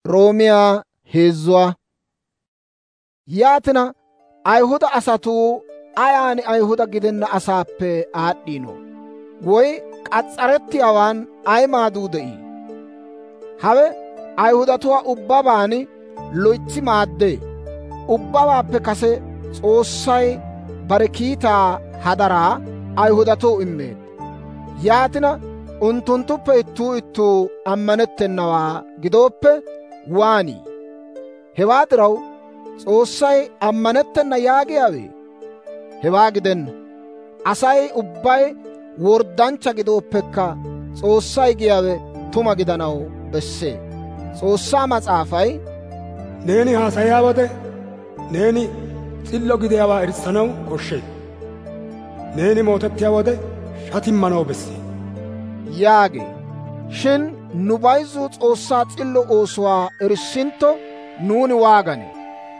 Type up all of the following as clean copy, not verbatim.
Roomiyaa 3. Yaatina Ayihuda asatuu ayaan Ayihuda gidenna asaappe aad'd'iino? Woy k'as's'arettiyaawaan ay maaduu de'ii? Hawe Ayihudatuwaa ubbabaan loytsi maaddee. Ubbabaappe kase S'oossay bare kiitaa hadaraa Ayihudatoo immeedda. Yaatina unttunttuppe ittuu ittuu ammanettennawaa gidooppe waanii? Hewaa diraw S'oossay ammanettenna yaagiyaawe? Hewaa gidenna. Asay ubbay worddanchcha gidooppekka S'oossay giyaawe tuma gidanaw bessee. S'oossaa Mas'aafay, «Neeni haasayiyaa wode neeni s'illo gidiyaawaa erissanaw koshshee. Neeni mootettiyaa wode shatimmanaw bessee» yaagee. Shin nu bayzzuu S'oossaa s'illo oosuwaa erissintto nuuni waagane?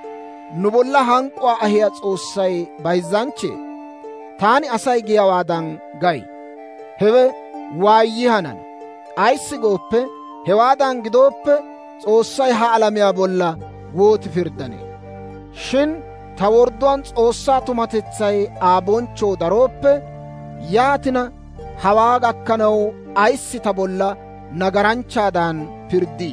Nu bolla hank'k'uwaa ahiyaa S'oossay bayzzanchchee? Taani Asay giyaawaadan gay. Hewe waayyi hanana. Ayissi gooppe, hewaadan gidooppe S'oossay ha alamiyaa bolla wooti pirddanee? Shin ta wordduwaan S'oossaa tumatetsay Aa bonchchoo darooppe, yaatina hawaa gakkanaw ayissi ta bolla nagaranchchaadan pirddii?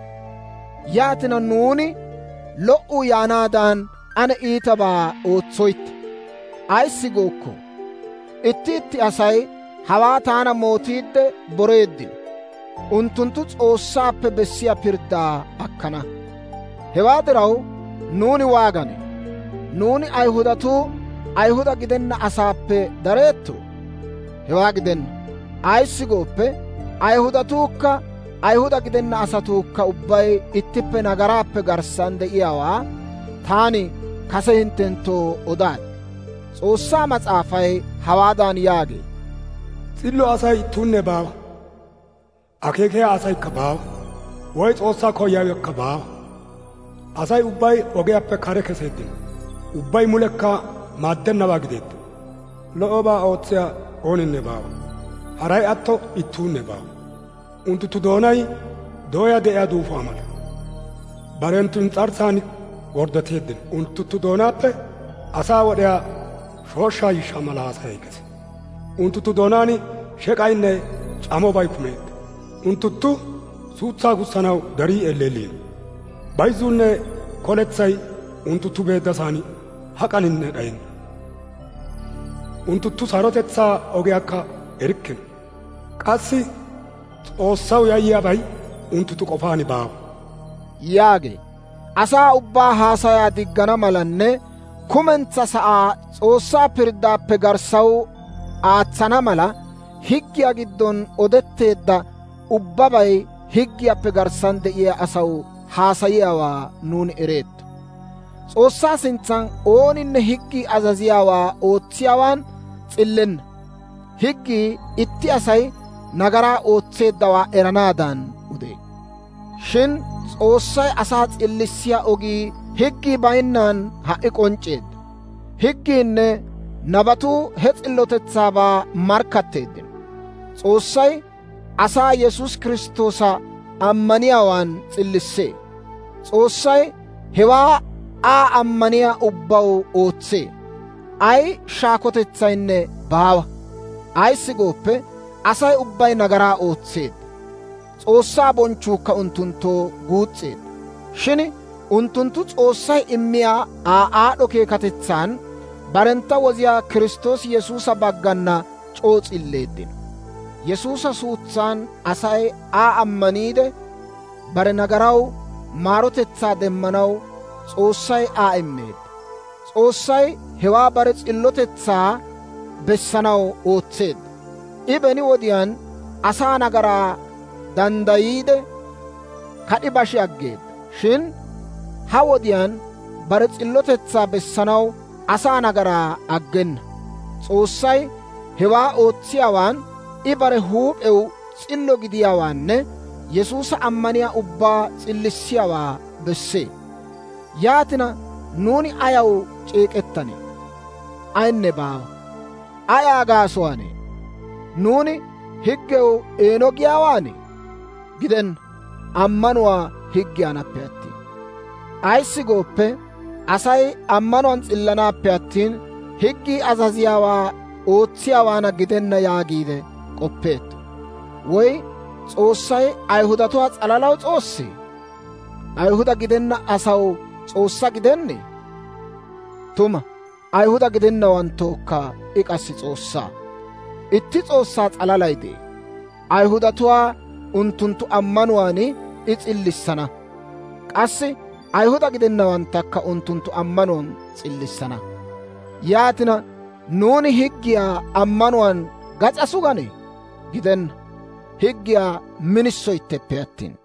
Yaatina nuuni lo"uu yaanaadan ane iitabaa ootsoytte. Ayissi gookko? Itti itti asay hawaa taana mootiidde boreeddino. Unttunttu S'oossaappe bessiyaa pirddaa akkana. Hewaa diraw nuuni waagane? Nuuni Ayihudatuu Ayihuda gidenna asaappe dareetto? Hewaa gidenna. Ayissi gooppe, Ayihudatuukka Ayihuda gidenna asatuukka ubbay ittippe nagaraappe garssan de'iyaawaa taani kase hinttenttoo odaad. S'oossaa Mas'aafay hawaadan yaagee. «S'illo asay ittuunne baawa. Akeekiyaa asaykka baawa. Woy S'oossaa koyyaawekka baawa. Asay ubbay ogiyaappe kare keseeddino. Ubbay mulekka maaddennabaa gideedda. Lo'obaa ootsiyaa ooninne baawa. Haray atto ittuunne baawa. Unttunttu doonay dooya de'iyaa duufuwaa mala. Barenttu ins's'arssan worddoteeddino. Unttunttu doonaappe asaa wodhiyaa shooshshaa yishshaa mala haasayay kese. Unttunttu doonaan sheqaynne camobay kumeedda. Unttunttu suutsaa gussanaw darii elleelliino. Bayzzuunne koletsay unttunttu beeddasaan haqaninne d'ayenna. Unttunttu sarotetsaa ogiyaakka erikkino. Qassi Xoossaw yayyiyaabay unttunttu qofaan baawa» yaagee. Asaa ubbaa haasayaa diggana malanne kumentsaa sa'aa S'oossaa pirddaappe garssaw aatsana mala higgiyaa giddon odetteedda ubbabay higgiyaappe garssan de'iyaa asaw haasayiyaawaa nuuni ereetto. S'oossaa sintsan ooninne higgii azaziyaawaa ootsiyaawaan s'illenna. Higgii itti asay nagaraa ootseeddawaa eranaadan udee. Shin S'oossay asaa s'illissiyaa ogii higgii baynnaan ha"i k'onc'c'eedda. Higgiinne nabatuu he s'illotetsaabaa markkatteeddino. S'oossay asaa Yesuusi Kiristtoosa ammaniyaawaan s'illissee. S'oossay hewaa Aa ammaniyaa ubbaw ootsee. Ay shaakotetsaynne baawa. Ayissi gooppe, Asay ubbay nagaraa ootseedda. S'oossaa bonchchuukka unttunttoo guus's'eedda. Shin unttunttu S'oossay immiyaa Aa aad'd'o keekatetsaan barentta woziyaa Kiristtoosi Yesuusa baggana c'oo s'illeeddino. Yesuusa suutsan Asay Aa ammaniide bare nagaraw maarotetsaa demmanaw S'oossay Aa immeedda. S'oossay hewaa bare s'illotetsaa bessanaw ootseedda. I beni wodiyaan asaa nagaraa danddayiide kad'i bashi aggeedda. Shin ha wodiyaan bare s'illotetsaa bessanaw asaa nagaraa aggenna. S'oossay hewaa ootsiyaawaan I bare huup'ew s'illo gidiyaawaanne Yesuusa ammaniyaa ubbaa s'illissiyaawaa bessee. Yaatina nuuni ayaw c'eek'ettane? Ayinne baawa. Ayaa gaasuwaane? Nuuni higgew eeno giyaawaane? Gidenna. Ammanuwaa higgiyaanappe attin. Ayissi gooppe, Asay ammanuwaan s'illanaappe attin, higgii azaziyaawaa ootsiyaawaana gidenna yaagiide k'oppeetto. Woy S'oossay Ayihudatuwaa s'alalaw Xoossee? Ayihuda gidenna asaw S'oossaa gidennee? Tuma, Ayihuda gidennawanttookka I qassi S'oossaa. Itti S'oossaa s'alalay de'ee. Ayihudatuwaa unttunttu ammanuwaan I s'illissana. Qassi Ayihuda gidennawanttakka unttunttu ammanuwaan s'illissana. Yaatina, nuuni higgiyaa ammanuwaan gas'aa suganee? Gidenna. Higgiyaa minisoytteppe attin.